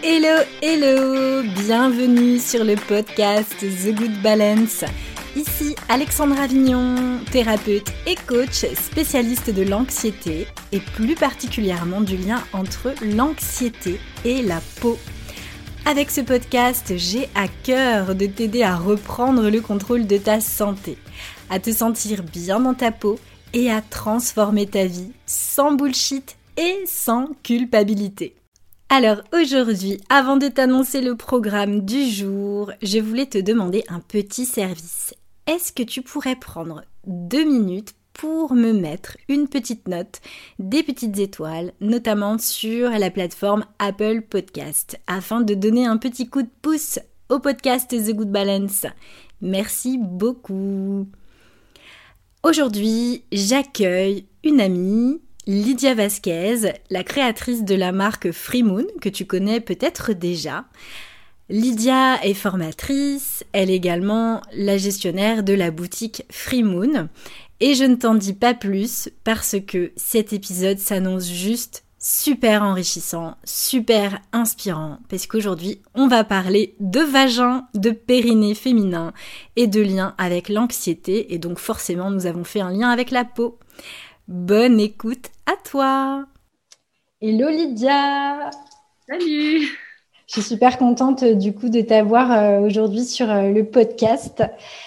Hello, hello! Bienvenue sur le podcast The Good Balance. Ici Alexandra Avignon, thérapeute et coach spécialiste de l'anxiété et plus particulièrement du lien entre l'anxiété et la peau. Avec ce podcast, j'ai à cœur de t'aider à reprendre le contrôle de ta santé, à te sentir bien dans ta peau et à transformer ta vie sans bullshit et sans culpabilité. Alors aujourd'hui, avant de t'annoncer le programme du jour, je voulais te demander un petit service. Est-ce que tu pourrais prendre 2 minutes pour me mettre une petite note, des petites étoiles, notamment sur la plateforme Apple Podcast, afin de donner un petit coup de pouce au podcast The Good Balance. Merci beaucoup. Aujourd'hui, j'accueille une amie, Lydia Vasquez, la créatrice de la marque Freemoon, que tu connais peut-être déjà. Lydia est formatrice, elle est également la gestionnaire de la boutique Freemoon. Et je ne t'en dis pas plus parce que cet épisode s'annonce juste super enrichissant, super inspirant. Parce qu'aujourd'hui, on va parler de vagin, de périnée féminin et de lien avec l'anxiété. Et donc forcément, nous avons fait un lien avec la peau. Bonne écoute à toi! Hello Lydia! Salut! Je suis super contente du coup de t'avoir aujourd'hui sur le podcast.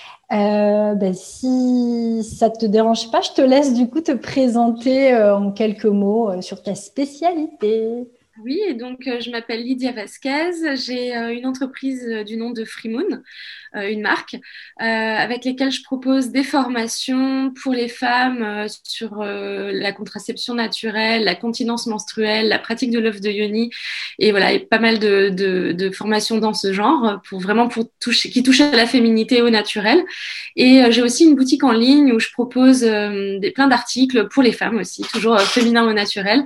Si ça te dérange pas, je te laisse du coup te présenter en quelques mots sur ta spécialité. Oui, et donc je m'appelle Lydia Vasquez, j'ai une entreprise du nom de Freemoon, une marque, avec lesquelles je propose des formations pour les femmes sur la contraception naturelle, la continence menstruelle, la pratique de l'œuf de yoni, et voilà, et pas mal de formations dans ce genre, qui touchent à la féminité et au naturel. Et j'ai aussi une boutique en ligne où je propose plein d'articles pour les femmes aussi, toujours féminin au naturel,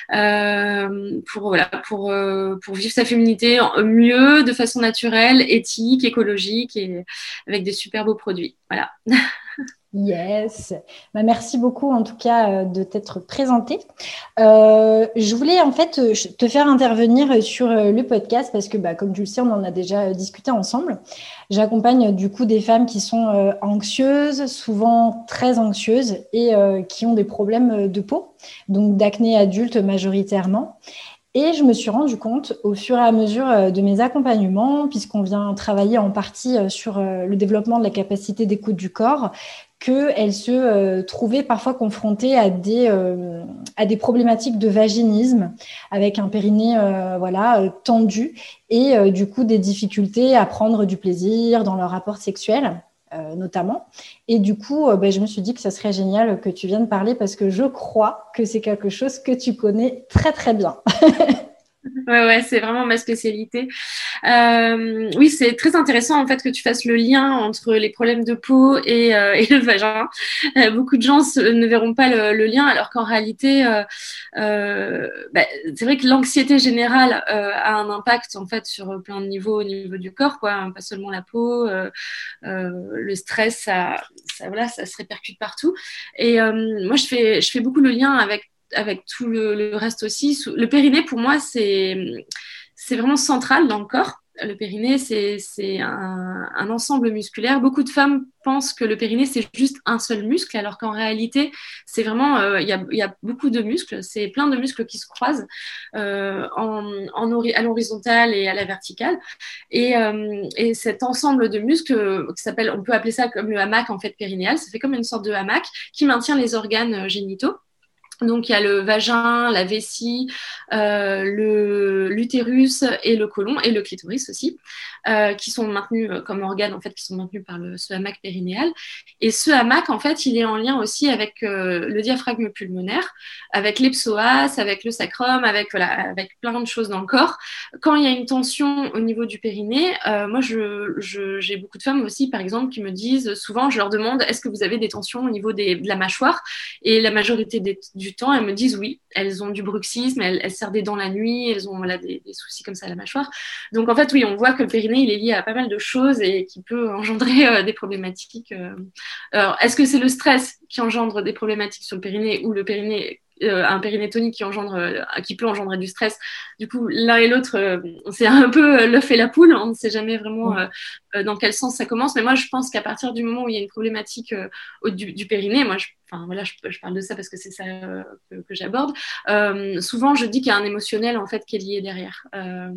pour vivre sa féminité mieux, de façon naturelle, éthique, écologique et avec des super beaux produits. Voilà. Yes. Merci beaucoup en tout cas de t'être présentée. Je voulais en fait te faire intervenir sur le podcast parce que comme tu le sais, on en a déjà discuté ensemble. J'accompagne du coup des femmes qui sont anxieuses, souvent très anxieuses et qui ont des problèmes de peau, donc d'acné adulte majoritairement. Et je me suis rendu compte au fur et à mesure de mes accompagnements, puisqu'on vient travailler en partie sur le développement de la capacité d'écoute du corps, qu'elles se trouvaient parfois confrontées à des problématiques de vaginisme, avec un périnée tendu, et du coup des difficultés à prendre du plaisir dans leur rapport sexuel. Notamment. Et du coup, je me suis dit que ça serait génial que tu viennes parler parce que je crois que c'est quelque chose que tu connais très, très bien. Ouais, c'est vraiment ma spécialité. Oui, c'est très intéressant en fait que tu fasses le lien entre les problèmes de peau et le vagin. Beaucoup de gens ne verront pas le lien, alors qu'en réalité, c'est vrai que l'anxiété générale a un impact en fait sur plein de niveaux au niveau du corps, quoi, hein, pas seulement la peau. Le stress, ça se répercute partout. Et moi, je fais beaucoup le lien avec tout le reste aussi. Le périnée, pour moi, c'est vraiment central dans le corps. Le périnée, c'est un ensemble musculaire. Beaucoup de femmes pensent que le périnée, c'est juste un seul muscle, alors qu'en réalité, c'est vraiment, il y a beaucoup de muscles. C'est plein de muscles qui se croisent à l'horizontale et à la verticale. Et cet ensemble de muscles qui s'appelle, on peut appeler ça comme le hamac en fait périnéal. Ça fait comme une sorte de hamac qui maintient les organes génitaux. Donc, il y a le vagin, la vessie, l'utérus et le côlon et le clitoris aussi, qui sont maintenus comme organes, en fait, qui sont maintenus par ce hamac périnéal. Et ce hamac, en fait, il est en lien aussi avec le diaphragme pulmonaire, avec les psoas, avec le sacrum, avec plein de choses dans le corps. Quand il y a une tension au niveau du périnée, moi, j'ai beaucoup de femmes aussi, par exemple, qui me disent, souvent, je leur demande, est-ce que vous avez des tensions au niveau de la mâchoire? Et la majorité du temps, elles me disent oui, elles ont du bruxisme, elles serrent des dents la nuit, elles ont des soucis comme ça à la mâchoire. Donc en fait, oui, on voit que le périnée, il est lié à pas mal de choses et qui peut engendrer des problématiques. Alors, est-ce que c'est le stress qui engendre des problématiques sur le périnée ou le périnée un périnée tonique qui peut engendrer du stress. Du coup, l'un et l'autre, c'est un peu l'œuf et la poule. On ne sait jamais vraiment dans quel sens ça commence. Mais moi, je pense qu'à partir du moment où il y a une problématique du périnée, je parle de ça parce que c'est ça que j'aborde. Souvent, je dis qu'il y a un émotionnel en fait qui est lié derrière.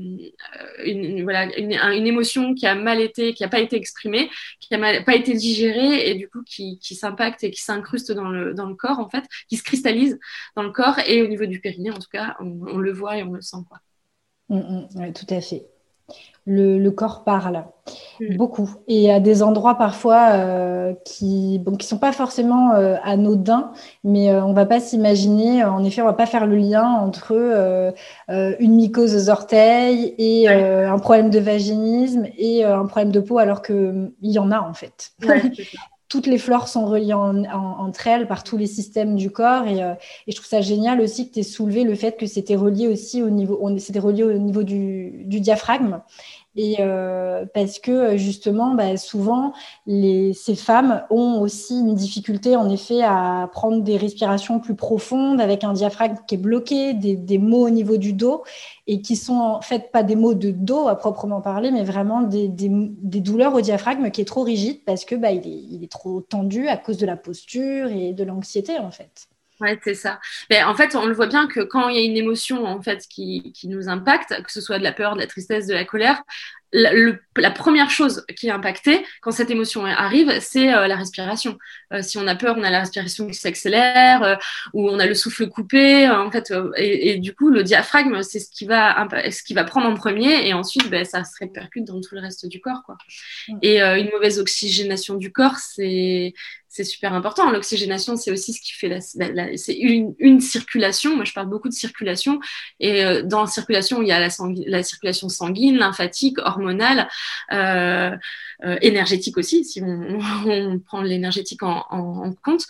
Une émotion qui a mal été, qui n'a pas été exprimée, qui n'a pas été digérée et du coup qui s'impacte et qui s'incruste dans le corps en fait, qui se cristallise dans le corps et au niveau du périnée en tout cas, on le voit et on le sent quoi. Ouais, tout à fait. Le corps parle beaucoup. Et il y a des endroits parfois qui sont pas forcément anodins, mais on va pas s'imaginer, en effet, on va pas faire le lien entre une mycose aux orteils et un problème de vaginisme et un problème de peau, alors qu'il y en a en fait. Ouais, Toutes les flores sont reliées entre elles par tous les systèmes du corps et je trouve ça génial aussi que tu aies soulevé le fait que c'était relié aussi au niveau du diaphragme. Et parce que justement, souvent, ces femmes ont aussi une difficulté en effet à prendre des respirations plus profondes avec un diaphragme qui est bloqué, des maux au niveau du dos et qui sont en fait pas des maux de dos à proprement parler, mais vraiment des douleurs au diaphragme qui est trop rigide parce que il est trop tendu à cause de la posture et de l'anxiété en fait. Ouais, c'est ça. Mais en fait, on le voit bien que quand il y a une émotion en fait qui nous impacte, que ce soit de la peur, de la tristesse, de la colère, la première chose qui est impactée quand cette émotion arrive, c'est la respiration. Si on a peur, on a la respiration qui s'accélère, ou on a le souffle coupé, en fait, et du coup, le diaphragme, c'est ce qui va prendre en premier, et ensuite, ça se répercute dans tout le reste du corps, quoi. Et une mauvaise oxygénation du corps, c'est super important. L'oxygénation, c'est aussi ce qui fait c'est une circulation. Moi, je parle beaucoup de circulation. Et dans la circulation, il y a la circulation sanguine, lymphatique, hormonale, énergétique aussi, si on prend l'énergétique en compte.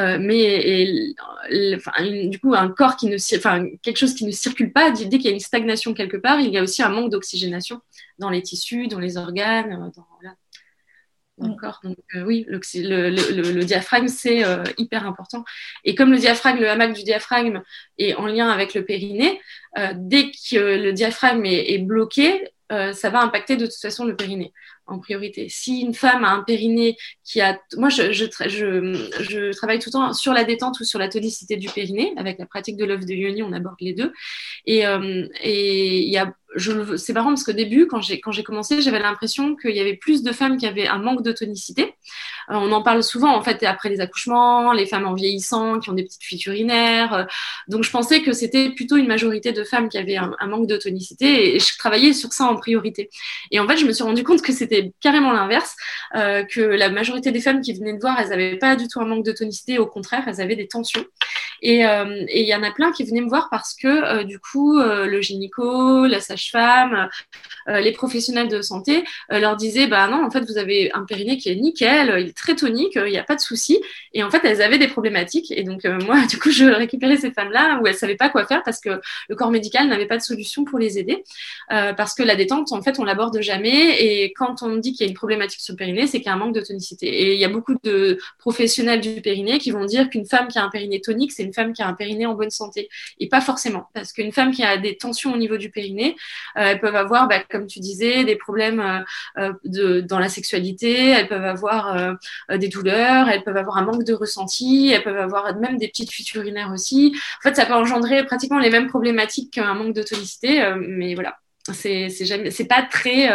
Du coup, un corps quelque chose qui ne circule pas, dès qu'il y a une stagnation quelque part, il y a aussi un manque d'oxygénation dans les tissus, dans les organes, dans le corps. Donc oui, le diaphragme, c'est hyper important. Et comme le hamac du diaphragme est en lien avec le périnée, dès que le diaphragme est bloqué, ça va impacter de toute façon le périnée en priorité. Si une femme a un périnée qui a... Moi, je travaille tout le temps sur la détente ou sur la tonicité du périnée. Avec la pratique de l'œuf de Yoni, on aborde les deux. Et il y a... C'est marrant parce qu'au début, quand j'ai commencé, j'avais l'impression qu'il y avait plus de femmes qui avaient un manque de tonicité. On en parle souvent, en fait, après les accouchements, les femmes en vieillissant, qui ont des petites fuites urinaires. Donc, je pensais que c'était plutôt une majorité de femmes qui avaient un manque de tonicité et je travaillais sur ça en priorité. Et en fait, je me suis rendu compte que c'était carrément l'inverse, que la majorité des femmes qui venaient me voir, elles n'avaient pas du tout un manque de tonicité, au contraire, elles avaient des tensions. Et il y en a plein qui venaient me voir parce que du coup, le gynéco, la sage-femme, les professionnels de santé leur disaient non, en fait, vous avez un périnée qui est nickel, il est très tonique, il n'y a pas de souci. Et en fait, elles avaient des problématiques. Et donc, moi, du coup, je récupérais ces femmes-là où elles ne savaient pas quoi faire parce que le corps médical n'avait pas de solution pour les aider. Parce que la détente, en fait, on l'aborde jamais. Et quand on dit qu'il y a une problématique sur le périnée, c'est qu'il y a un manque de tonicité. Et il y a beaucoup de professionnels du périnée qui vont dire qu'une femme qui a un périnée tonique, c'est une femme qui a un périnée en bonne santé. Et pas forcément. Parce qu'une femme qui a des tensions au niveau du périnée, elles peuvent avoir, comme tu disais, des problèmes dans la sexualité, elles peuvent avoir des douleurs, elles peuvent avoir un manque de ressenti, elles peuvent avoir même des petites fuites urinaires aussi. En fait, ça peut engendrer pratiquement les mêmes problématiques qu'un manque de tonicité, mais voilà. C'est pas très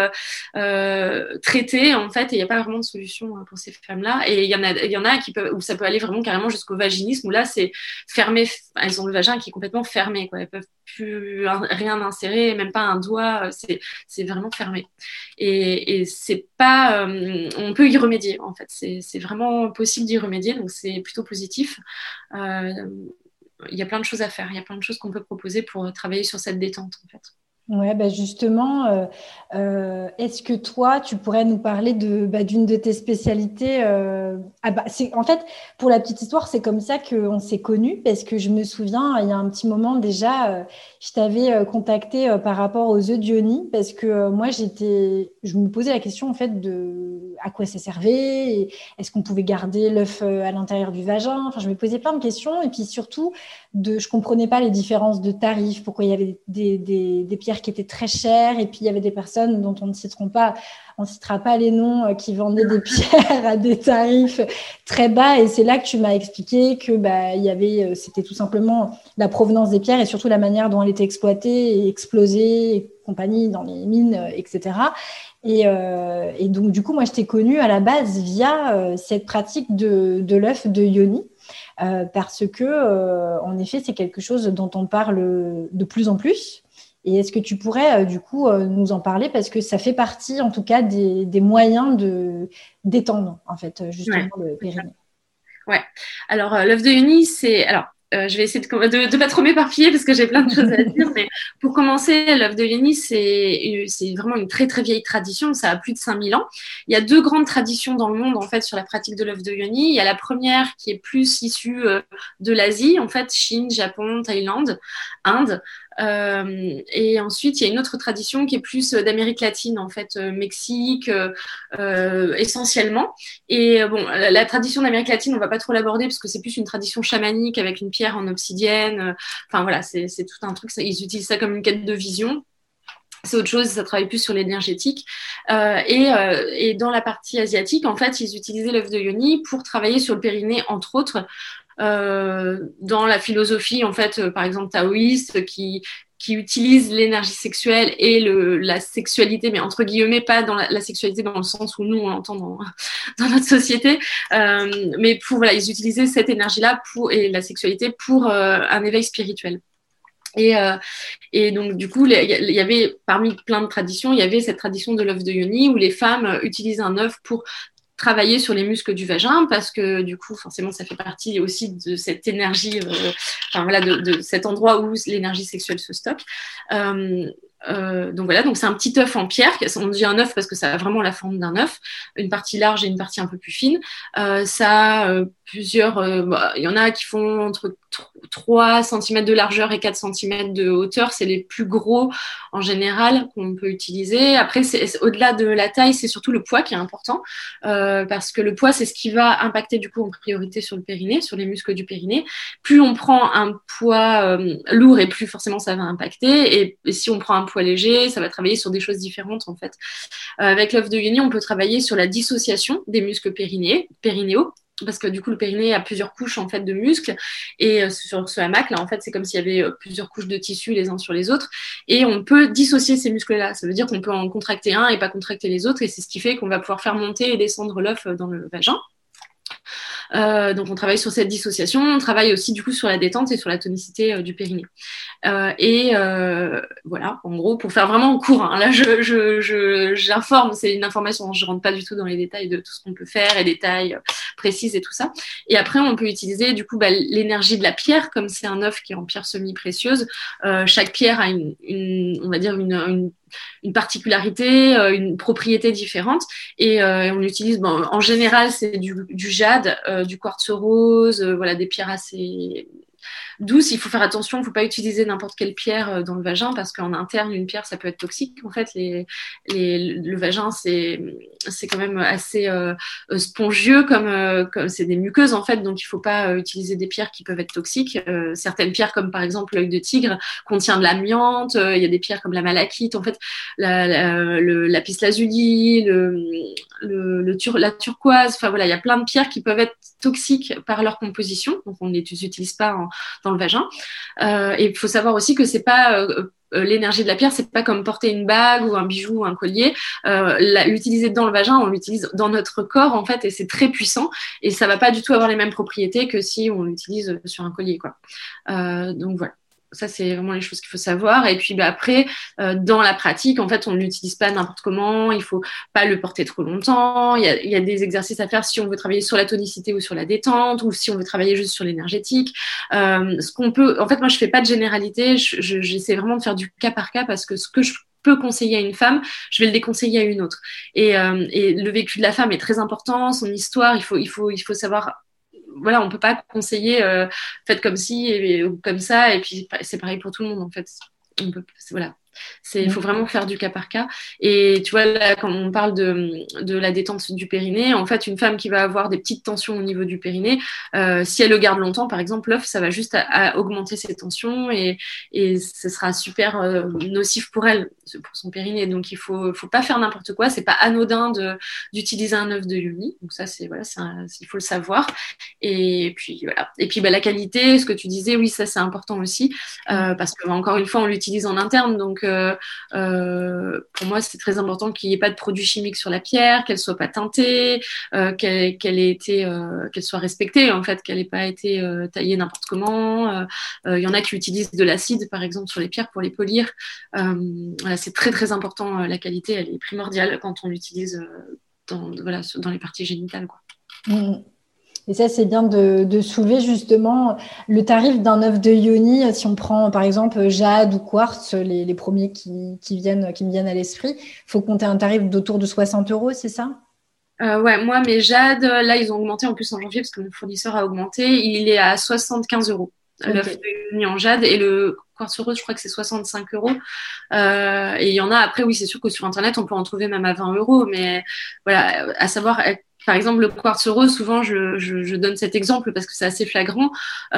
traité en fait et il n'y a pas vraiment de solution pour ces femmes-là et il y en a où ça peut aller vraiment carrément jusqu'au vaginisme où là c'est fermé, elles ont le vagin qui est complètement fermé quoi, elles peuvent plus rien insérer, même pas un doigt, c'est vraiment fermé et c'est pas on peut y remédier en fait, c'est vraiment possible d'y remédier donc c'est plutôt positif. Il y a plein de choses à faire, il y a plein de choses qu'on peut proposer pour travailler sur cette détente en fait. Ouais, justement, est-ce que toi, tu pourrais nous parler d'une de tes spécialités en fait, pour la petite histoire, c'est comme ça qu'on s'est connus, parce que je me souviens, il y a un petit moment déjà, je t'avais contacté par rapport aux œufs d'Ioni, parce que moi, je me posais la question en fait de à quoi ça servait, et est-ce qu'on pouvait garder l'œuf à l'intérieur du vagin. Enfin, je me posais plein de questions, et puis surtout, je comprenais pas les différences de tarifs, pourquoi il y avait des pierres qui étaient très chères et puis il y avait des personnes dont on ne citera pas les noms qui vendaient des pierres à des tarifs très bas. Et c'est là que tu m'as expliqué que c'était tout simplement la provenance des pierres et surtout la manière dont elles étaient exploitées et explosées et compagnie dans les mines, etc. Et donc, du coup, moi, je t'ai connue à la base via cette pratique de l'œuf de Yoni. Parce que, en effet, c'est quelque chose dont on parle de plus en plus. Et est-ce que tu pourrais, du coup, nous en parler? Parce que ça fait partie, en tout cas, des moyens d'étendre, en fait, justement, le périnée. Ouais. Alors, l'œuf de Yoni, c'est... Alors, je vais essayer de pas trop m'éparpiller parce que j'ai plein de choses à dire. Mais pour commencer, l'œuf de Yoni, c'est vraiment une très, très vieille tradition. Ça a plus de 5000 ans. Il y a 2 grandes traditions dans le monde, en fait, sur la pratique de l'œuf de Yoni. Il y a la première qui est plus issue de l'Asie, en fait, Chine, Japon, Thaïlande, Inde. Et ensuite, il y a une autre tradition qui est plus d'Amérique latine, en fait, Mexique, essentiellement. Et bon, la tradition d'Amérique latine, on va pas trop l'aborder parce que c'est plus une tradition chamanique avec une pierre en obsidienne. Enfin voilà, c'est tout un truc. Ils utilisent ça comme une quête de vision. C'est autre chose, ça travaille plus sur l'énergétique. Et dans la partie asiatique, en fait, ils utilisaient l'œuf de Yoni pour travailler sur le périnée, entre autres, dans la philosophie, en fait, par exemple, taoïste, qui utilise l'énergie sexuelle et la sexualité, mais entre guillemets, pas dans la sexualité dans le sens où nous, on l'entend dans notre société, mais voilà, ils utilisaient cette énergie-là et la sexualité pour un éveil spirituel. Et donc, du coup, il y avait, parmi plein de traditions, il y avait cette tradition de l'œuf de Yoni où les femmes utilisent un œuf pour travailler sur les muscles du vagin parce que du coup forcément ça fait partie aussi de cette énergie enfin voilà de cet endroit où l'énergie sexuelle se stocke donc voilà, donc c'est un petit œuf en pierre, on dit un œuf parce que ça a vraiment la forme d'un œuf, une partie large et une partie un peu plus fine. Ça a plusieurs, il y en a qui font entre 3 cm de largeur et 4 cm de hauteur, c'est les plus gros en général qu'on peut utiliser. Après, au-delà de la taille, c'est surtout le poids qui est important, parce que le poids, c'est ce qui va impacter du coup en priorité sur le périnée, sur les muscles du périnée. Plus on prend un poids lourd et plus forcément ça va impacter, et si on prend un poids léger, ça va travailler sur des choses différentes en fait. Avec l'œuf de Yoni, on peut travailler sur la dissociation des muscles périnéaux, parce que du coup le périnée a plusieurs couches en fait de muscles, et sur ce hamac là en fait c'est comme s'il y avait plusieurs couches de tissus les uns sur les autres, et on peut dissocier ces muscles là, ça veut dire qu'on peut en contracter un et pas contracter les autres, et c'est ce qui fait qu'on va pouvoir faire monter et descendre l'œuf dans le vagin. Donc on travaille sur cette dissociation, on travaille aussi du coup sur la détente et sur la tonicité du périnée. Voilà, en gros, pour faire vraiment court, hein. Là j'informe, c'est une information, je rentre pas du tout dans les détails de tout ce qu'on peut faire et des tailles précises et tout ça. Et après, on peut utiliser du coup l'énergie de la pierre, comme c'est un œuf qui est en pierre semi-précieuse. Chaque pierre a on va dire une particularité, une propriété différente, et on utilise, en général, c'est du jade, du quartz rose, voilà, des pierres assez douces. Il faut faire attention, il ne faut pas utiliser n'importe quelle pierre dans le vagin, parce qu'en interne, une pierre, ça peut être toxique. En fait, le vagin, c'est quand même assez spongieux, comme c'est des muqueuses, en fait, donc il ne faut pas utiliser des pierres qui peuvent être toxiques. Certaines pierres, comme par exemple l'œil de tigre, contient de l'amiante. Il y a des pierres comme la malachite, en fait, le lapis-lazuli, la turquoise. Enfin voilà, il y a plein de pierres qui peuvent être toxiques par leur composition, donc on ne les utilise pas dans le vagin. Et il faut savoir aussi que c'est pas l'énergie de la pierre, c'est pas comme porter une bague ou un bijou ou un collier. L'utiliser dans le vagin, on l'utilise dans notre corps en fait, et c'est très puissant, et ça va pas du tout avoir les mêmes propriétés que si on l'utilise sur un collier, quoi. Donc voilà. Ça, c'est vraiment les choses qu'il faut savoir. Et puis après, dans la pratique, en fait, on ne l'utilise pas n'importe comment. Il faut pas le porter trop longtemps. Il y a des exercices à faire si on veut travailler sur la tonicité ou sur la détente, ou si on veut travailler juste sur l'énergétique. Ce qu'on peut, en fait, moi, je fais pas de généralité. J'essaie vraiment de faire du cas par cas, parce que ce que je peux conseiller à une femme, je vais le déconseiller à une autre. Et le vécu de la femme est très important, son histoire. Il faut savoir. Voilà, on peut pas conseiller faites comme ci ou comme ça, et puis c'est pareil pour tout le monde en fait. Voilà, Il faut vraiment faire du cas par cas. Et tu vois, là, quand on parle de la détente du périnée, en fait, une femme qui va avoir des petites tensions au niveau du périnée, si elle le garde longtemps, par exemple, l'œuf, ça va juste à augmenter ses tensions et ce sera super nocif pour elle, pour son périnée. Donc, faut pas faire n'importe quoi. C'est pas anodin d'utiliser un œuf de yoni. Donc, ça, il faut le savoir. Et puis, voilà. Et puis, la qualité, ce que tu disais, oui, ça, c'est important aussi. Parce que, encore une fois, on l'utilise en interne. Donc, pour moi, c'est très important qu'il n'y ait pas de produits chimiques sur la pierre, qu'elle soit pas teintée, qu'elle soit respectée, en fait, qu'elle n'ait pas été taillée n'importe comment. Il y en a qui utilisent de l'acide, par exemple, sur les pierres pour les polir. Voilà, c'est très, très important. La qualité, elle est primordiale quand on l'utilise dans les parties génitales, quoi. Et ça, c'est bien de soulever justement le tarif d'un œuf de yoni. Si on prend par exemple jade ou quartz, les premiers qui me viennent à l'esprit, il faut compter un tarif d'autour de 60 €, c'est ça? Ouais, moi, mes jades, là, ils ont augmenté en plus en janvier parce que mon fournisseur a augmenté. Il est à 75 €, l'œuf de yoni en jade. Et le quartz rose, je crois que c'est 65 €. Et il y en a, après, oui, c'est sûr que sur Internet, on peut en trouver même à 20 €. Mais voilà, à savoir, par exemple, le quartz rose, souvent, je donne cet exemple parce que c'est assez flagrant.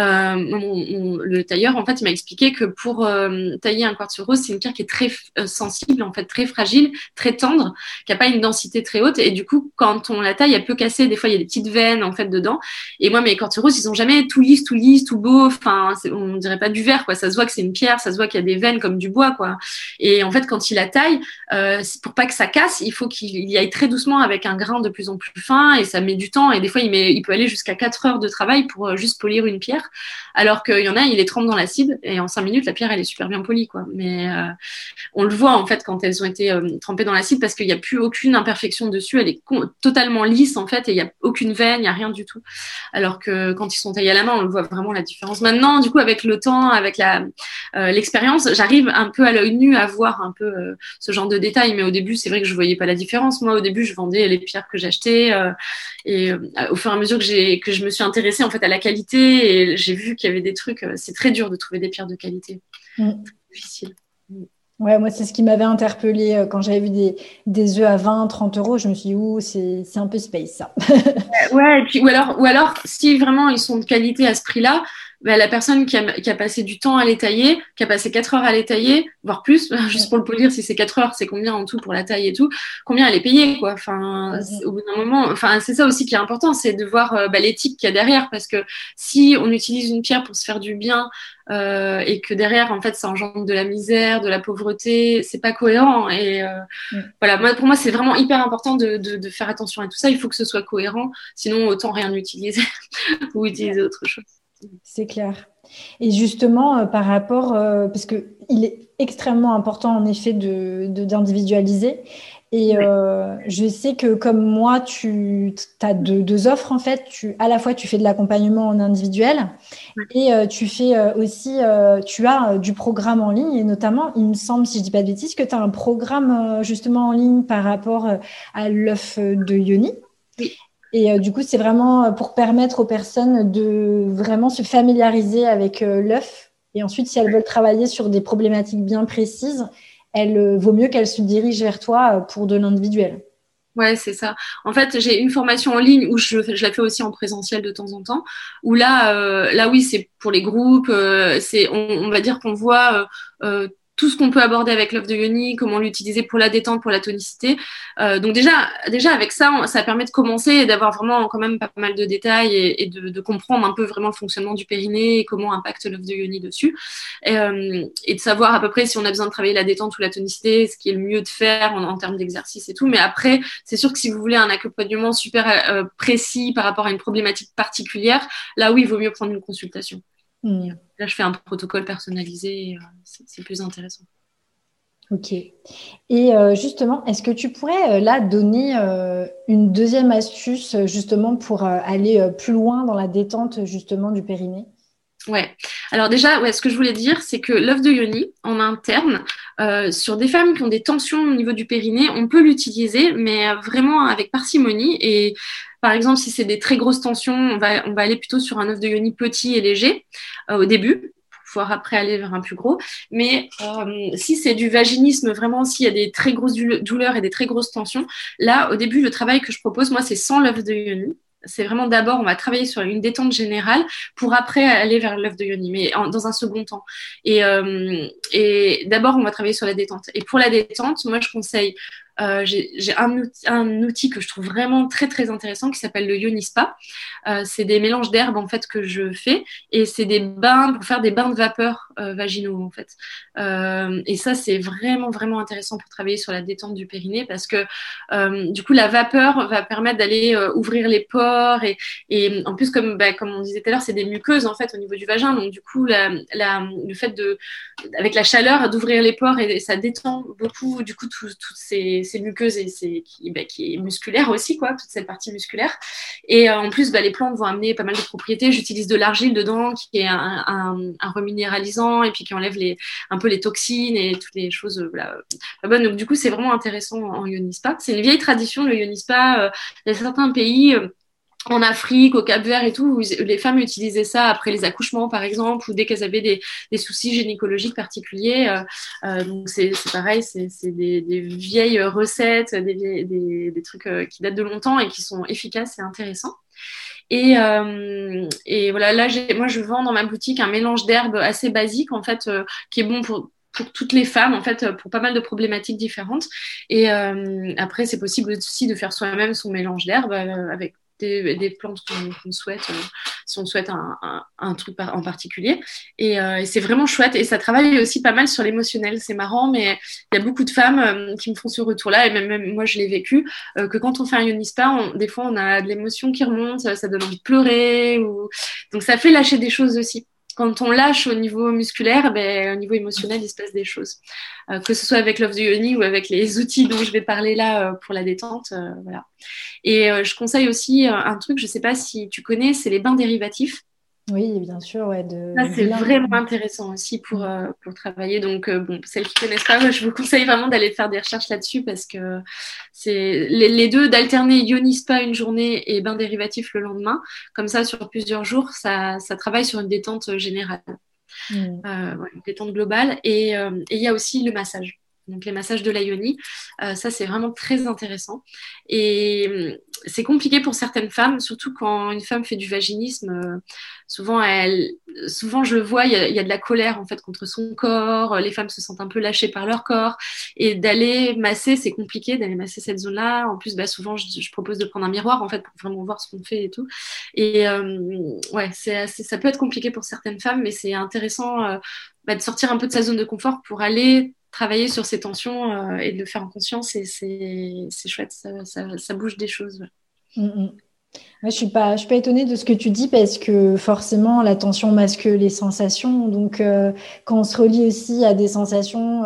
Le tailleur, en fait, il m'a expliqué que pour tailler un quartz rose, c'est une pierre qui est très sensible, en fait, très fragile, très tendre, qui n'a pas une densité très haute. Et du coup, quand on la taille, elle peut casser. Des fois, il y a des petites veines, en fait, dedans. Et moi, mes quartz roses, ils sont jamais tout lisse, tout beau. Enfin, on dirait pas du verre, quoi. Ça se voit que c'est une pierre, ça se voit qu'il y a des veines comme du bois, quoi. Et en fait, quand il la taille, pour pas que ça casse, il faut qu'il y aille très doucement avec un grain de plus en plus fin et ça met du temps. Et des fois, il peut aller jusqu'à 4 heures de travail pour juste polir une pierre. Alors qu'il y en a, il les trempe dans l'acide et en 5 minutes, la pierre, elle est super bien polie, quoi. Mais on le voit, en fait, quand elles ont été trempées dans l'acide parce qu'il n'y a plus aucune imperfection dessus. Elle est totalement lisse, en fait, et il n'y a aucune veine, il n'y a rien du tout. Alors que quand ils sont taillés à la main, on le voit vraiment la différence. Maintenant, du coup, avec le temps, avec l'expérience, j'arrive un peu à l'œil nu à voir un peu ce genre de détails. Mais au début, c'est vrai que je voyais pas la différence. Moi, au début, je vendais les pierres que j'achetais et au fur et à mesure que je me suis intéressée en fait à la qualité et j'ai vu qu'il y avait des trucs. C'est très dur de trouver des pierres de qualité. Très difficile. Ouais, moi, c'est ce qui m'avait interpellée quand j'avais vu des œufs à 20, 30 €. Je me suis dit, c'est un peu space, ça. Ouais, et puis, ou alors, si vraiment ils sont de qualité à ce prix-là, bah, la personne qui a passé du temps à les tailler, qui a passé 4 heures à les tailler, voire plus, juste pour le polir, si c'est 4 heures, c'est combien en tout pour la taille et tout, combien elle est payée, quoi. Enfin, au bout d'un moment, enfin, c'est ça aussi qui est important, c'est de voir l'éthique qu'il y a derrière, parce que si on utilise une pierre pour se faire du bien, et que derrière, en fait, ça engendre de la misère, de la pauvreté, c'est pas cohérent. Et voilà, pour moi, c'est vraiment hyper important de faire attention à tout ça. Il faut que ce soit cohérent, sinon autant rien utiliser ou utiliser autre chose. C'est clair. Et justement, par rapport, parce qu'il est extrêmement important en effet d'individualiser. Et je sais que comme moi, tu as deux offres en fait. À la fois, tu fais de l'accompagnement en individuel et tu fais aussi, tu as du programme en ligne. Et notamment, il me semble, si je ne dis pas de bêtises, que tu as un programme justement en ligne par rapport à l'œuf de Yoni. Oui. Et du coup, c'est vraiment pour permettre aux personnes de vraiment se familiariser avec l'œuf. Et ensuite, si elles veulent travailler sur des problématiques bien précises, vaut mieux qu'elles se dirigent vers toi pour de l'individuel. Ouais, c'est ça. En fait, j'ai une formation en ligne où je la fais aussi en présentiel de temps en temps. Où là oui, c'est pour les groupes. On va dire qu'on voit tout ce qu'on peut aborder avec l'œuf de Yoni, comment l'utiliser pour la détente, pour la tonicité. Donc déjà avec ça, ça permet de commencer et d'avoir vraiment quand même pas mal de détails et de comprendre un peu vraiment le fonctionnement du périnée et comment impacte l'œuf de Yoni dessus. Et de savoir à peu près si on a besoin de travailler la détente ou la tonicité, ce qui est le mieux de faire en termes d'exercice et tout. Mais après, c'est sûr que si vous voulez un accompagnement super précis par rapport à une problématique particulière, là oui, il vaut mieux prendre une consultation. Là, je fais un protocole personnalisé, c'est plus intéressant. Ok. Et justement, est-ce que tu pourrais là donner une deuxième astuce justement pour aller plus loin dans la détente justement du périnée? Ouais. Alors déjà, ce que je voulais dire, c'est que l'œuf de Yoni, en interne, sur des femmes qui ont des tensions au niveau du périnée, on peut l'utiliser, mais vraiment avec parcimonie. Et par exemple, si c'est des très grosses tensions, on va aller plutôt sur un œuf de Yoni petit et léger au début, pouvoir après aller vers un plus gros. Mais si c'est du vaginisme, vraiment, s'il y a des très grosses douleurs et des très grosses tensions, là, au début, le travail que je propose, moi, c'est sans l'œuf de yoni. C'est vraiment d'abord, on va travailler sur une détente générale pour après aller vers l'œuf de yoni, mais dans un second temps. Et d'abord, on va travailler sur la détente. Et pour la détente, moi, je conseille j'ai un outil que je trouve vraiment très très intéressant qui s'appelle le Yoni Spa. C'est des mélanges d'herbes en fait que je fais et c'est des bains pour faire des bains de vapeur vaginaux en fait. Et ça c'est vraiment vraiment intéressant pour travailler sur la détente du périnée parce que du coup la vapeur va permettre d'aller ouvrir les pores et en plus comme on disait tout à l'heure c'est des muqueuses en fait au niveau du vagin donc du coup le fait de avec la chaleur d'ouvrir les pores et ça détend beaucoup du coup toutes ces muqueuses et qui est musculaire aussi quoi, toute cette partie musculaire. Et en plus les plantes vont amener pas mal de propriétés. J'utilise de l'argile dedans qui est un reminéralisant et puis qui enlève un peu les toxines et toutes les choses pas bonnes. Donc du coup c'est vraiment intéressant en Yoni Spa. C'est une vieille tradition le Yoni Spa. Il y a certains pays en Afrique, au Cap-Vert et tout, où les femmes utilisaient ça après les accouchements, par exemple, ou dès qu'elles avaient des soucis gynécologiques particuliers. Donc c'est pareil, c'est des vieilles recettes, des trucs qui datent de longtemps et qui sont efficaces et intéressants. Et voilà, là, moi, je vends dans ma boutique un mélange d'herbes assez basique, en fait, qui est bon pour toutes les femmes, en fait, pour pas mal de problématiques différentes. Et après, c'est possible aussi de faire soi-même son mélange d'herbes avec des plantes qu'on souhaite, si on souhaite un truc en particulier. Et c'est vraiment chouette. Et ça travaille aussi pas mal sur l'émotionnel. C'est marrant, mais il y a beaucoup de femmes qui me font ce retour-là, et même moi, je l'ai vécu, que quand on fait un Yoni Spa, des fois, on a de l'émotion qui remonte, ça donne envie de pleurer. Donc, ça fait lâcher des choses aussi. Quand on lâche au niveau musculaire, au niveau émotionnel, il se passe des choses. Que ce soit avec l'œuf de yoni ou avec les outils dont je vais parler là pour la détente. Voilà. Et je conseille aussi un truc, je ne sais pas si tu connais, c'est les bains dérivatifs. Oui, bien sûr. Ouais, Ça, c'est vraiment intéressant aussi pour travailler. Donc, celles qui ne connaissent pas, je vous conseille vraiment d'aller faire des recherches là-dessus parce que c'est les deux, d'alterner Yoni Spa une journée et bain dérivatif le lendemain. Comme ça, sur plusieurs jours, ça travaille sur une détente générale, une détente globale. Et il y a aussi le massage. Donc les massages de la yoni, ça c'est vraiment très intéressant. Et c'est compliqué pour certaines femmes, surtout quand une femme fait du vaginisme. Souvent je le vois, il y a de la colère en fait contre son corps. Les femmes se sentent un peu lâchées par leur corps. Et d'aller masser, c'est compliqué d'aller masser cette zone-là. En plus, souvent je propose de prendre un miroir en fait pour vraiment voir ce qu'on fait et tout. Et ça peut être compliqué pour certaines femmes, mais c'est intéressant de sortir un peu de sa zone de confort pour aller travailler sur ces tensions et de le faire en conscience et c'est chouette, ça bouge des choses. Ouais. Moi, je suis pas étonnée de ce que tu dis parce que forcément la tension masque les sensations. Donc quand on se relie aussi à des sensations,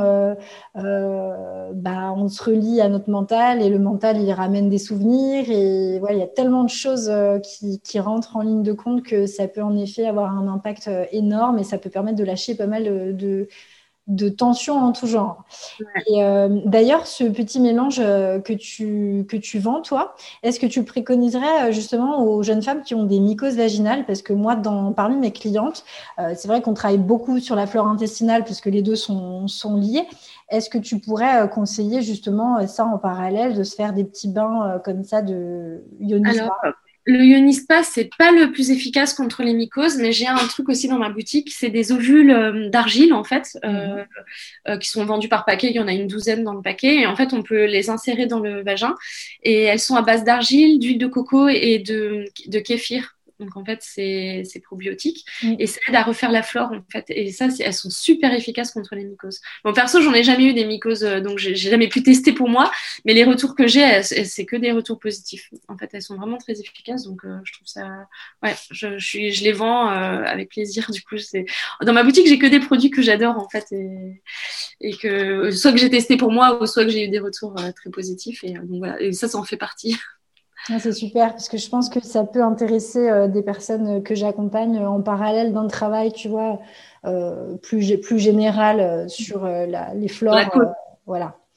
on se relie à notre mental et le mental il ramène des souvenirs et il y a tellement de choses qui rentrent en ligne de compte que ça peut en effet avoir un impact énorme et ça peut permettre de lâcher pas mal de tensions en tout genre. Ouais. Et d'ailleurs, ce petit mélange que tu vends, toi, est-ce que tu préconiserais justement aux jeunes femmes qui ont des mycoses vaginales? Parce que moi, parmi mes clientes, c'est vrai qu'on travaille beaucoup sur la flore intestinale puisque les deux sont liés. Est-ce que tu pourrais conseiller justement ça en parallèle, de se faire des petits bains comme ça de Yoni Spa? Le Yoni Spa, c'est pas le plus efficace contre les mycoses, mais j'ai un truc aussi dans ma boutique, c'est des ovules d'argile en fait, qui sont vendus par paquet. Il y en a une douzaine dans le paquet, et en fait on peut les insérer dans le vagin. Et elles sont à base d'argile, d'huile de coco et de kéfir. Donc en fait c'est probiotique et ça aide à refaire la flore en fait. Et ça elles sont super efficaces contre les mycoses. Bon perso j'en ai jamais eu des mycoses donc j'ai jamais pu tester pour moi, mais les retours que j'ai c'est que des retours positifs. En fait elles sont vraiment très efficaces donc je trouve ça je les vends avec plaisir. Du coup dans ma boutique j'ai que des produits que j'adore en fait et que soit que j'ai testé pour moi ou soit que j'ai eu des retours très positifs et donc voilà et ça en fait partie. C'est super parce que je pense que ça peut intéresser des personnes que j'accompagne en parallèle d'un travail, tu vois, plus général sur les flores. Voilà.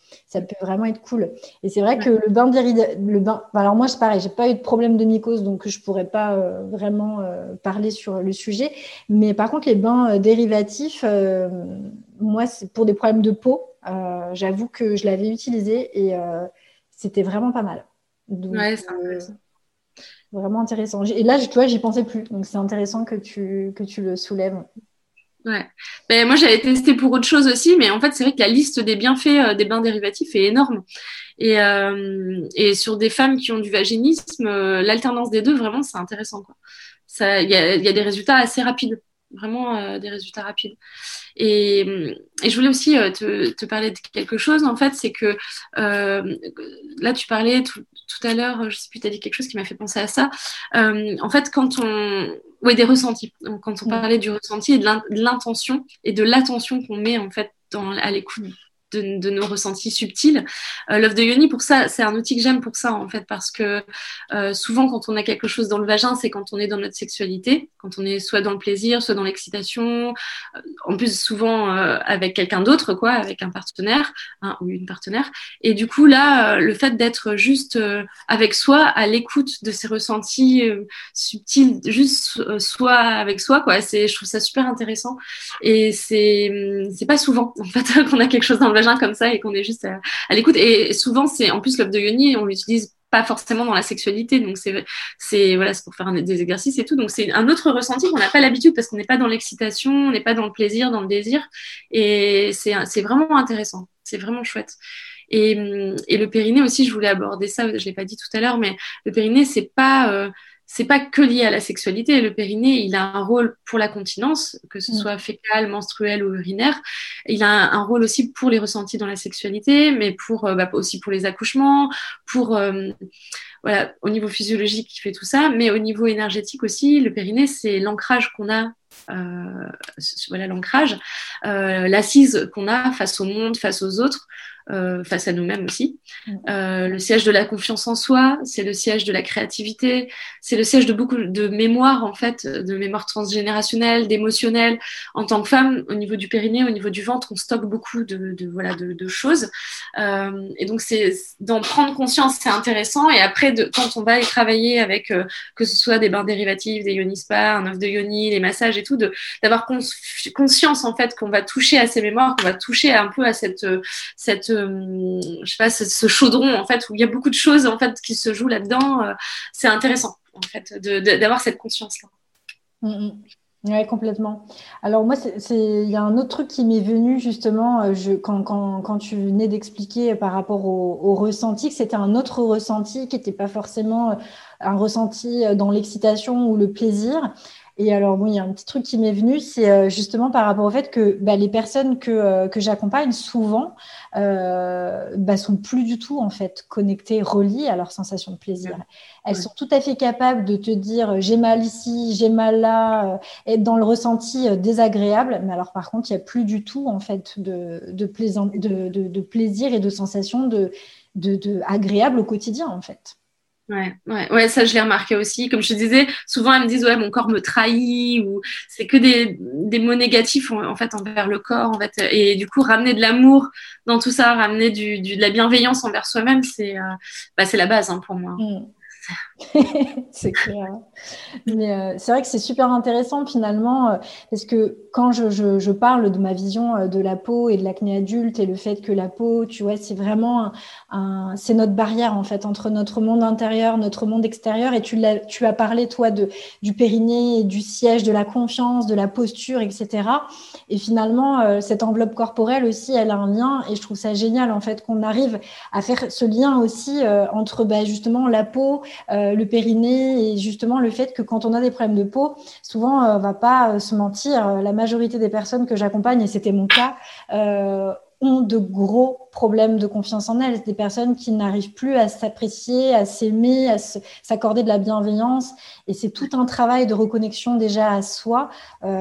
Ça peut vraiment être cool. Et c'est vrai que alors moi, c'est pareil, j'ai pas eu de problème de mycose, donc je pourrais pas vraiment parler sur le sujet. Mais par contre, les bains dérivatifs, moi, c'est pour des problèmes de peau. J'avoue que je l'avais utilisé et c'était vraiment pas mal. Donc, Ouais, c'est intéressant. vraiment intéressant. Et là, tu vois, j'y pensais plus. Donc, c'est intéressant que tu le soulèves. Ouais. Ben, moi, j'avais testé pour autre chose aussi, mais en fait, c'est vrai que la liste des bienfaits des bains dérivatifs est énorme. Et sur des femmes qui ont du vaginisme, l'alternance des deux, vraiment, c'est intéressant, quoi. Il y a des résultats assez rapides, vraiment des résultats rapides. Et je voulais aussi te parler de quelque chose, en fait, c'est que là, tu parlais tout à l'heure, je sais plus, tu as dit quelque chose qui m'a fait penser à ça. En fait, ouais, des ressentis. Donc, quand on parlait du ressenti et de l'intention et de l'attention qu'on met, en fait, à l'écoute de nos ressentis subtils. L'œuf de Yoni, pour ça, c'est un outil que j'aime pour ça, en fait, parce que souvent, quand on a quelque chose dans le vagin, c'est quand on est dans notre sexualité, quand on est soit dans le plaisir, soit dans l'excitation, en plus, souvent avec quelqu'un d'autre, quoi, avec un partenaire ou une partenaire. Et du coup, là, le fait d'être juste avec soi, à l'écoute de ses ressentis subtils, juste soi avec soi, quoi, je trouve ça super intéressant. Et c'est pas souvent, en fait, qu'on a quelque chose dans le vagin comme ça et qu'on est juste à l'écoute. Et souvent, c'est en plus l'œuf de Yoni, on l'utilise pas forcément dans la sexualité, donc c'est pour faire des exercices et tout, donc c'est un autre ressenti qu'on n'a pas l'habitude parce qu'on n'est pas dans l'excitation, on n'est pas dans le plaisir, dans le désir, et c'est vraiment intéressant, c'est vraiment chouette. Et le périnée aussi, je voulais aborder ça, je l'ai pas dit tout à l'heure, mais le périnée, c'est pas que lié à la sexualité. Le périnée, il a un rôle pour la continence, que ce soit fécale, menstruelle ou urinaire. Il a un rôle aussi pour les ressentis dans la sexualité, mais aussi pour les accouchements, voilà, au niveau physiologique, il fait tout ça, mais au niveau énergétique aussi, le périnée, c'est l'ancrage qu'on a. Voilà, l'ancrage, l'assise qu'on a face au monde, face aux autres, face à nous-mêmes aussi. Le siège de la confiance en soi, c'est le siège de la créativité, c'est le siège de beaucoup de mémoire, en fait, de mémoire transgénérationnelle, d'émotionnel. En tant que femme, au niveau du périnée, au niveau du ventre, on stocke beaucoup de choses. Et donc, c'est d'en prendre conscience, c'est intéressant. Et après, quand on va y travailler avec, que ce soit des bains dérivatifs, des yoni spa, un œuf de yoni, les massages et tout, d'avoir conscience, en fait, qu'on va toucher à ces mémoires, qu'on va toucher un peu à je sais pas, ce chaudron, en fait, où il y a beaucoup de choses, en fait, qui se jouent là-dedans. C'est intéressant, en fait, d'avoir cette conscience-là. Oui, complètement. Alors moi, il y a un autre truc qui m'est venu justement quand tu venais d'expliquer par rapport au ressenti, que c'était un autre ressenti qui n'était pas forcément un ressenti dans l'excitation ou le plaisir. Et alors, bon, il y a un petit truc qui m'est venu, c'est justement par rapport au fait que les personnes que j'accompagne souvent sont plus du tout en fait connectées, reliées à leur sensation de plaisir. Elles sont tout à fait capables de te dire j'ai mal ici, j'ai mal là, être dans le ressenti désagréable. Mais alors par contre, il n'y a plus du tout en fait de plaisir et de sensation agréable au quotidien en fait. Ouais, ça je l'ai remarqué aussi. Comme je te disais, souvent elles me disent ouais mon corps me trahit ou c'est que des mots négatifs en fait envers le corps en fait. Et du coup ramener de l'amour dans tout ça, ramener de la bienveillance envers soi-même, c'est la base pour moi. C'est clair. Mais c'est vrai que c'est super intéressant finalement parce que quand je parle de ma vision de la peau et de l'acné adulte et le fait que la peau, tu vois, c'est vraiment c'est notre barrière en fait entre notre monde intérieur, notre monde extérieur. Et tu as parlé toi du périnée, du siège, de la confiance, de la posture, etc. Et finalement, cette enveloppe corporelle aussi, elle a un lien et je trouve ça génial en fait qu'on arrive à faire ce lien aussi entre justement la peau, le périnée et justement le fait que quand on a des problèmes de peau, souvent, on va pas se mentir, la majorité des personnes que j'accompagne, et c'était mon cas, ont de gros problèmes de confiance en elles. Des personnes qui n'arrivent plus à s'apprécier, à s'aimer, à s'accorder de la bienveillance. Et c'est tout un travail de reconnexion déjà à soi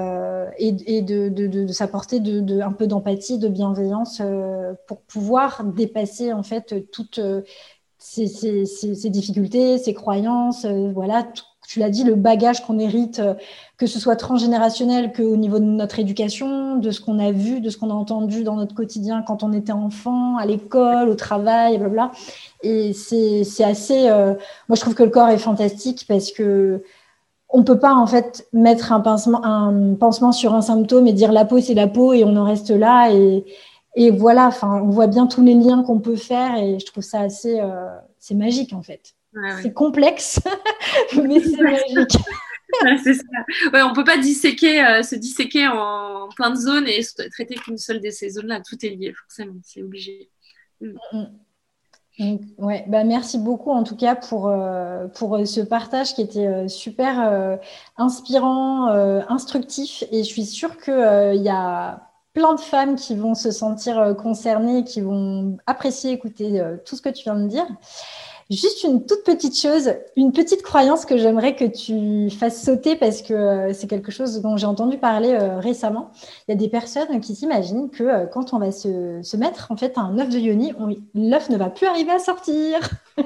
et de s'apporter un peu d'empathie, de bienveillance pour pouvoir dépasser en fait toutes ces difficultés, ces croyances, voilà, tu l'as dit, le bagage qu'on hérite, que ce soit transgénérationnel, qu'au niveau de notre éducation, de ce qu'on a vu, de ce qu'on a entendu dans notre quotidien quand on était enfant, à l'école, au travail, blabla. Et c'est assez... moi, je trouve que le corps est fantastique parce que on peut pas en fait mettre un pansement sur un symptôme et dire la peau c'est la peau et on en reste là et voilà. Enfin, on voit bien tous les liens qu'on peut faire et je trouve ça assez c'est magique en fait. Ouais, ouais. C'est complexe, mais c'est magique. C'est ça. Ouais, on peut pas se disséquer en plein de zones et traiter qu'une seule de ces zones-là. Tout est lié, forcément, c'est obligé. Donc, ouais, bah merci beaucoup en tout cas pour ce partage qui était super inspirant, instructif et je suis sûre que il y a plein de femmes qui vont se sentir concernées, qui vont apprécier écouter tout ce que tu viens de dire. Juste une toute petite chose, une petite croyance que j'aimerais que tu fasses sauter parce que c'est quelque chose dont j'ai entendu parler récemment. Il y a des personnes qui s'imaginent que quand on va se mettre en fait un œuf de yoni, l'œuf ne va plus arriver à sortir.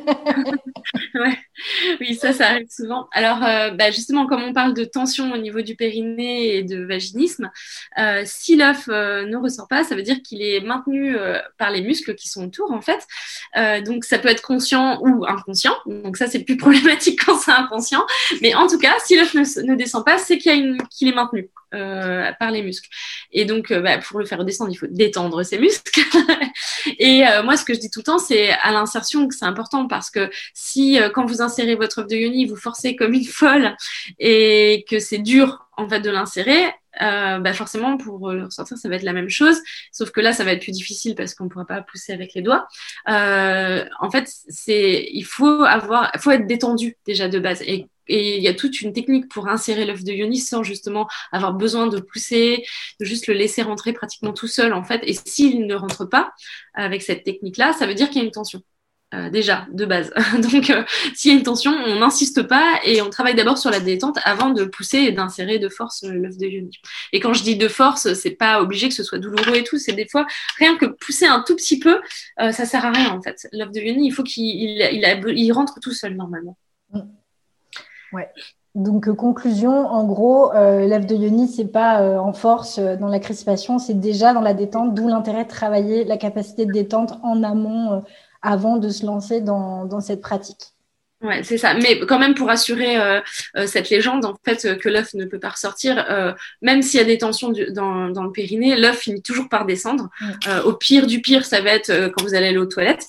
Ouais. Oui, ça arrive souvent. Alors, justement, comme on parle de tension au niveau du périnée et de vaginisme, si l'œuf ne ressort pas, ça veut dire qu'il est maintenu par les muscles qui sont autour, en fait. Donc, ça peut être conscient ou inconscient. Donc, ça, c'est plus problématique quand c'est inconscient. Mais en tout cas, si l'œuf ne descend pas, c'est qu'il est maintenu par les muscles. Et donc, pour le faire redescendre, il faut détendre ses muscles. Et moi, ce que je dis tout le temps, c'est à l'insertion que c'est important parce que si, quand vous insérez votre œuf de yoni, vous forcez comme une folle et que c'est dur, en fait, de l'insérer, forcément, pour le ressortir, ça va être la même chose. Sauf que là, ça va être plus difficile parce qu'on ne pourra pas pousser avec les doigts. En fait, il faut être détendu déjà de base. Et il y a toute une technique pour insérer l'œuf de yoni sans justement avoir besoin de pousser, de juste le laisser rentrer pratiquement tout seul en fait. Et s'il ne rentre pas avec cette technique-là, ça veut dire qu'il y a une tension. Déjà, de base. Donc, s'il y a une tension, on n'insiste pas et on travaille d'abord sur la détente avant de pousser et d'insérer de force l'œuf de yoni. Et quand je dis de force, c'est pas obligé que ce soit douloureux et tout. C'est des fois, rien que pousser un tout petit peu, ça sert à rien en fait. L'œuf de yoni, il faut qu'il rentre tout seul normalement. Ouais. Donc, conclusion, en gros, l'œuf de yoni, c'est pas en force dans la crispation, c'est déjà dans la détente, d'où l'intérêt de travailler la capacité de détente en amont avant de se lancer dans cette pratique. Ouais, c'est ça. Mais quand même, pour assurer cette légende, en fait, que l'œuf ne peut pas ressortir, même s'il y a des tensions dans le périnée, l'œuf finit toujours par descendre. Au pire du pire, ça va être quand vous allez aller aux toilettes.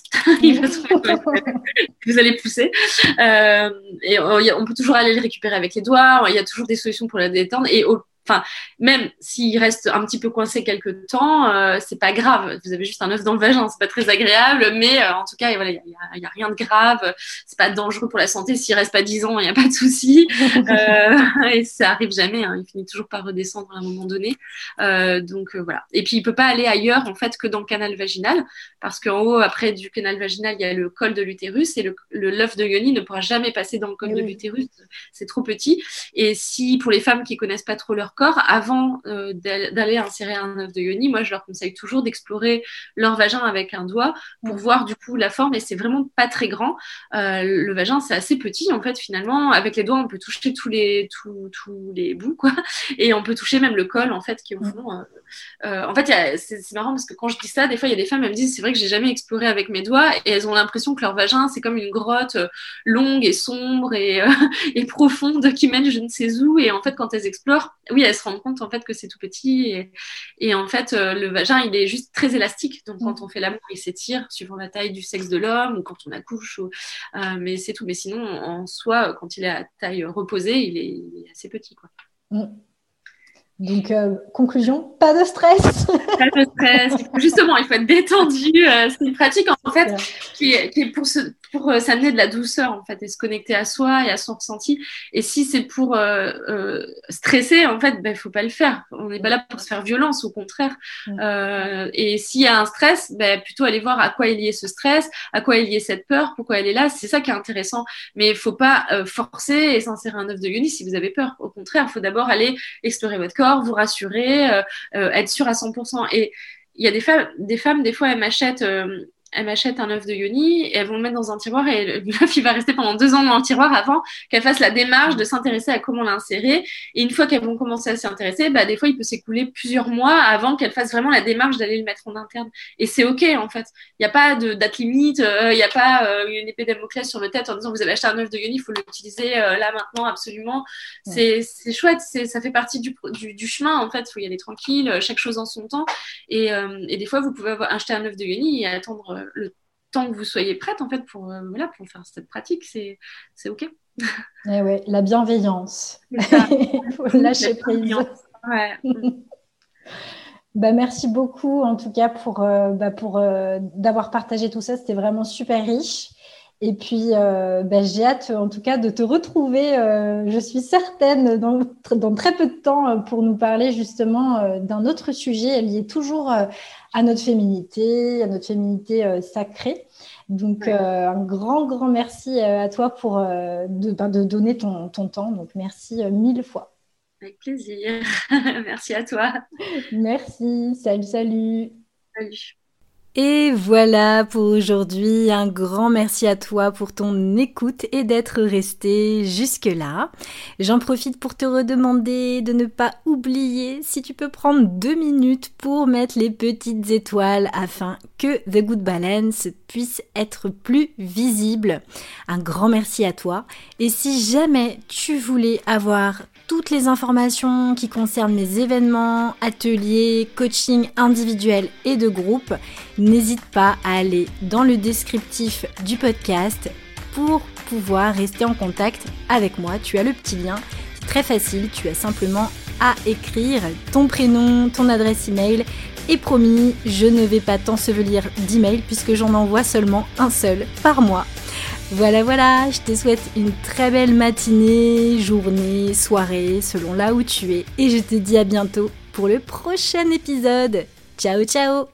Vous allez pousser. Et on peut toujours aller le récupérer avec les doigts. Il y a toujours des solutions pour la détendre. Et même s'il reste un petit peu coincé quelques temps, c'est pas grave. Vous avez juste un œuf dans le vagin, c'est pas très agréable, mais en tout cas, voilà, il y a rien de grave. C'est pas dangereux pour la santé. S'il reste pas 10 ans, il y a pas de souci. Et ça arrive jamais. Hein, il finit toujours par redescendre à un moment donné. Donc voilà. Et puis il peut pas aller ailleurs en fait que dans le canal vaginal, parce qu'en haut, après du canal vaginal, il y a le col de l'utérus et l'œuf de yoni ne pourra jamais passer dans le col de l'utérus. C'est trop petit. Et si pour les femmes qui connaissent pas trop leur corps, avant d'aller insérer un œuf de yoni, moi je leur conseille toujours d'explorer leur vagin avec un doigt pour voir du coup la forme, et c'est vraiment pas très grand. Le vagin c'est assez petit en fait finalement. Avec les doigts on peut toucher tous les bouts quoi, et on peut toucher même le col en fait qui est au fond. En fait c'est marrant parce que quand je dis ça, des fois il y a des femmes elles me disent c'est vrai que j'ai jamais exploré avec mes doigts, et elles ont l'impression que leur vagin c'est comme une grotte longue et sombre et profonde qui mène je ne sais où, et en fait quand elles explorent, oui, elles se rendent compte en fait que c'est tout petit, et en fait le vagin il est juste très élastique, donc quand on fait l'amour il s'étire suivant la taille du sexe de l'homme ou quand on accouche mais c'est tout. Mais sinon en soi quand il est à taille reposée il est assez petit quoi. Donc, conclusion, pas de stress. Pas de stress. Justement, il faut être détendu. C'est une pratique en fait qui est pour s'amener de la douceur en fait et se connecter à soi et à son ressenti. Et si c'est pour stresser, en fait, il faut pas le faire. On n'est pas là pour se faire violence, au contraire. Et s'il y a un stress, plutôt aller voir à quoi est lié ce stress, à quoi est liée cette peur, pourquoi elle est là. C'est ça qui est intéressant. Mais il faut pas forcer et s'insérer un œuf de yoni si vous avez peur. Au contraire, il faut d'abord aller explorer votre corps, vous rassurer, être sûr à 100%. Et il y a des femmes, des fois, elles m'achètent elle m'achète un œuf de yoni et elles vont le mettre dans un tiroir et l'œuf, il va rester pendant 2 ans dans le tiroir avant qu'elles fassent la démarche de s'intéresser à comment l'insérer. Et une fois qu'elles vont commencer à s'y intéresser, bah, des fois, il peut s'écouler plusieurs mois avant qu'elles fassent vraiment la démarche d'aller le mettre en interne. Et c'est OK, en fait. Il n'y a pas de date limite, il n'y a pas une épée de Damoclès sur le tête en disant vous avez acheté un œuf de yoni, il faut l'utiliser là, maintenant, absolument. C'est chouette, ça fait partie du chemin, en fait. Il faut y aller tranquille, chaque chose en son temps. Et des fois, vous pouvez acheter un œuf de yoni et attendre le temps que vous soyez prête, en fait, pour faire cette pratique. C'est OK. Eh ouais, la bienveillance. Il faut lâcher prise. Ouais. Merci beaucoup, en tout cas, pour d'avoir partagé tout ça. C'était vraiment super riche. Et puis, j'ai hâte, en tout cas, de te retrouver, je suis certaine, dans très peu de temps, pour nous parler justement d'un autre sujet lié toujours à notre féminité sacrée. Donc, un grand, grand merci à toi pour de donner ton temps. Donc, merci 1000 fois. Avec plaisir. Merci à toi. Merci. Salut, salut. Salut. Et voilà pour aujourd'hui, un grand merci à toi pour ton écoute et d'être resté jusque-là. J'en profite pour te redemander de ne pas oublier si tu peux prendre 2 minutes pour mettre les petites étoiles afin que The Good Balance puisse être plus visible. Un grand merci à toi. Et si jamais tu voulais avoir toutes les informations qui concernent mes événements, ateliers, coaching individuel et de groupe, n'hésite pas à aller dans le descriptif du podcast pour pouvoir rester en contact avec moi. Tu as le petit lien, c'est très facile, tu as simplement à écrire ton prénom, ton adresse email et promis, je ne vais pas t'ensevelir d'emails puisque j'en envoie seulement un seul par mois. Voilà, je te souhaite une très belle matinée, journée, soirée, selon là où tu es. Et je te dis à bientôt pour le prochain épisode. Ciao, ciao!